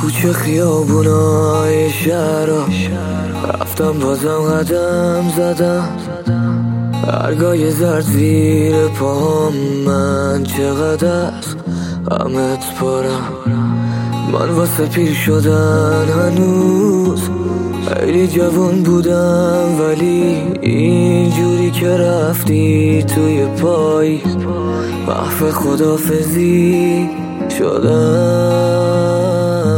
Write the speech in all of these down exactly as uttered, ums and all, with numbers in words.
کوچه خیابونای شهرها رفتم بازم قدم زدم، برگای زرد زیر پاهم، من چقدر از غمت پارم. من واسه پیر شدن هنوز خیلی جوان بودم، ولی اینجوری که رفتی توی پای محو خدافزی شدم.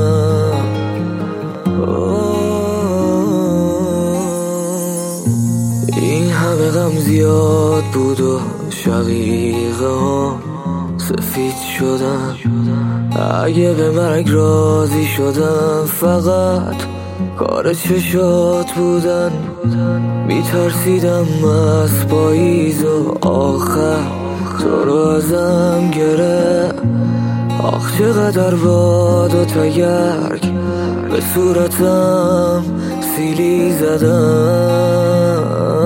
این همه غم زیاد بود و شقیقه ها سفید شدن. اگه به مرگ راضی شدم فقط کار چشات بودن. میترسیدم از پاییز و آخر تو رو ازم گره. آخ چقدر باد و تگرگ به صورتم سیلی زدم.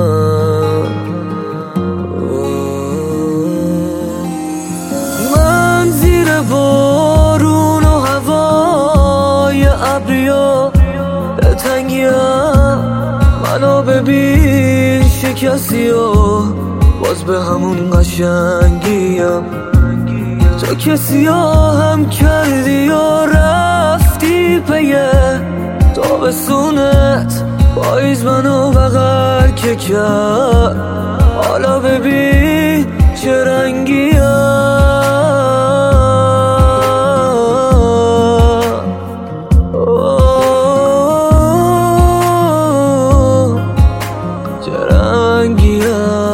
من زیر بارون و هوای ابریا تنگیم، منو ببین شکستی و باز به همون قشنگیم. تو که سیاهم کردی و رفتی پیه تابستونت، پاییز منو بغل که کرد. حالا ببین چه رنگیم، چه رنگیم.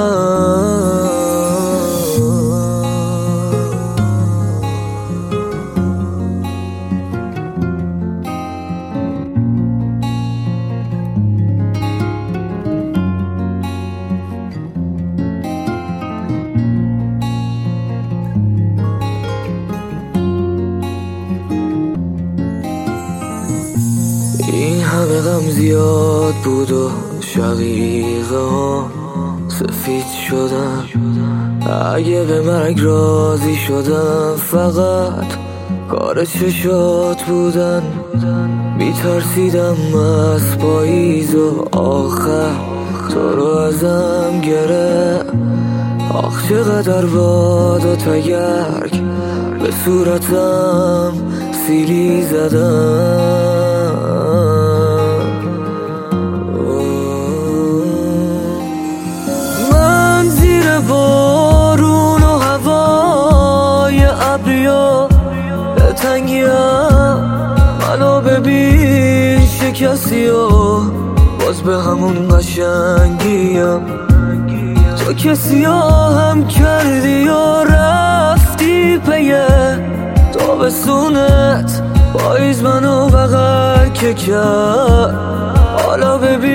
این همه غم زیاد بود و شقیقه ها سفید شدن. اگه به مرگ راضی شدم فقط کار چشات بودن. میترسیدم از پاییز و آخر تو رو ازم گره. آخ چقدر باد و تگرگ به صورتم سیلی زدم. من زیر بارون و هوای ابریا تنگیم، منو ببین شکستی و باز به همون قشنگیم. تو که سیاهم کردی و رفتی پیه تابستونت، پاییز منو بغل که کرد. حالا ببین